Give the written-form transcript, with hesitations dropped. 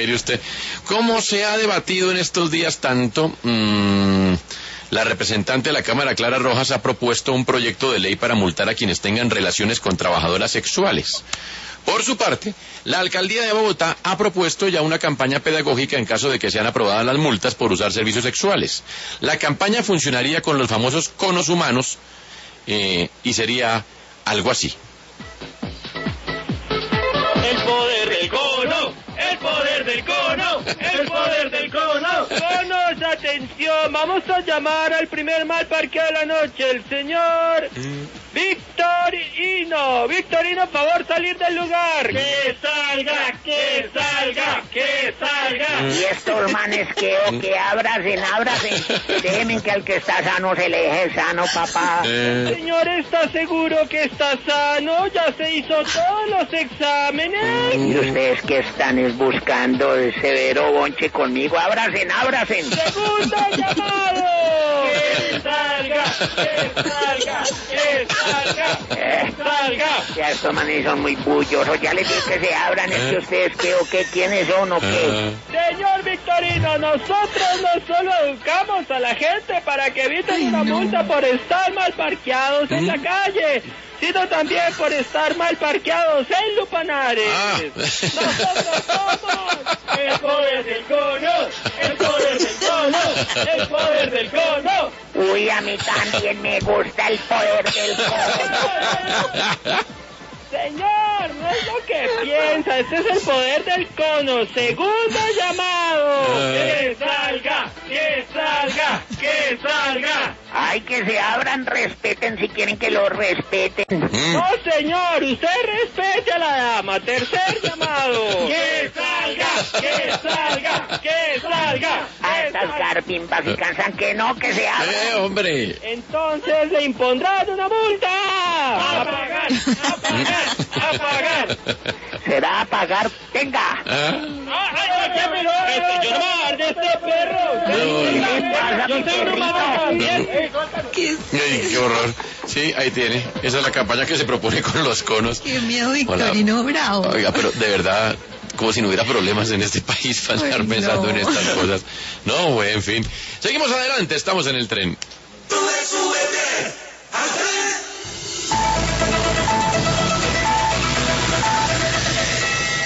mire usted, ¿cómo se ha debatido en estos días tanto? La representante de la Cámara, Clara Rojas, ha propuesto un proyecto de ley para multar a quienes tengan relaciones con trabajadoras sexuales. Por su parte, la Alcaldía de Bogotá ha propuesto ya una campaña pedagógica en caso de que sean aprobadas las multas por usar servicios sexuales. La campaña funcionaría con los famosos conos humanos y sería algo así. El poder del cono, el poder del cono, el poder del cono. Conos, atención, vamos a llamar al primer mal parqueado de la noche, el señor Victorino. Victorino, favor, salir del lugar. Que salga, que salga, que salga. Y estos manes que abracen. Déjenme que al que está sano se le deje sano, papá. Señor, ¿está seguro que está sano? Ya se hizo todos los exámenes. Y ustedes que están buscando el severo bonche conmigo. Abracen. ¡Segundo llamado! ¡Que salga! ¡Que salga! ¡Que salga! ¡Que salga! Ya estos manes son muy bullosos. Ya les dije que se abran. ¿Es que ustedes qué? ¿Quiénes son o qué? Señor Victorino, nosotros no solo educamos a la gente para que eviten una multa por estar mal parqueados en la calle, sino también por estar mal parqueados en Lupanares. Nosotros somos el poder del cono, el poder del cono, el poder del cono. Uy, a mí también me gusta el poder del cono. Señor, no es lo que piensa, este es el poder del cono. Segundo llamado. ¡Que salga! ¡Que salga! ¡Que salga! Ay, que se abran, respeten si quieren que lo respeten. No, señor, usted respete a la dama. Tercer llamado. ¡Que salga! ¡Que salga! ¡Que salga! A estas carpimpas y cansan que no, que se abran. Hombre. Entonces le impondrán una multa. ¡A pagar! ¡A pagar! ¡A pagar! ¿Será a pagar? ¡Venga! Yo no voy a dar de este perro. Yo tengo una mano también. Qué horror. Sí, ahí tiene. Esa es la campaña que se propone con los conos. Qué miedo, Victorino Bravo. Oiga, pero de verdad, como si no hubiera problemas en este país para estar pensando en estas cosas. No, güey, en fin. Seguimos adelante, estamos en el tren. Súbete al tren.